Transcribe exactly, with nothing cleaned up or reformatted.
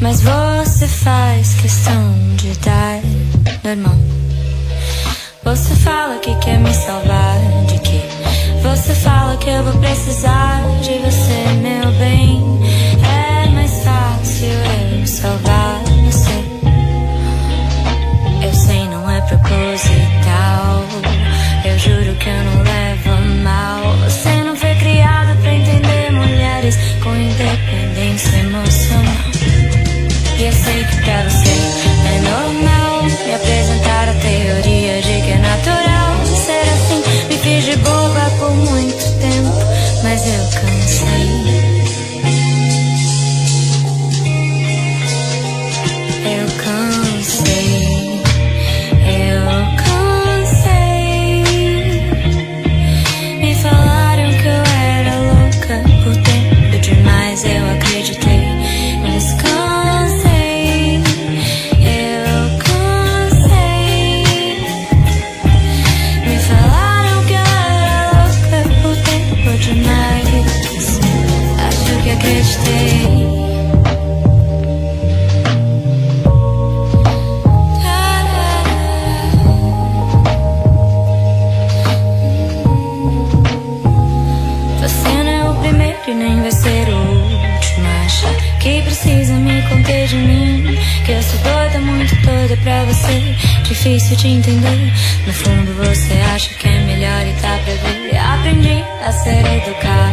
mas você faz questão de dar normal. Você fala que quer me salvar, de que você fala que eu vou precisar de você, meu bem. É mais fácil eu salvar você. Eu sei, não é proposital, eu juro que eu não levo a mal. Você não foi criada pra entender mulheres com independência emocional. E eu sei que pra você é normal me apresentar a teoria de que é natural ser assim. Me fiz de boba por muito tempo, mas eu cansei. Eu cansei. Eu cansei. Me falaram que eu era louca por tempo demais, eu acreditei. Mas cansei. Eu cansei. Me falaram que eu era louca por tempo demais. Acho que acreditei. Você não é o primeiro e nem vai ser o último a achar que precisa me conter de mim, que eu sou doida, muito doida pra você. Difícil de entender. No fundo você acha que é melhor e tá pra ver. Aprendi a ser educada.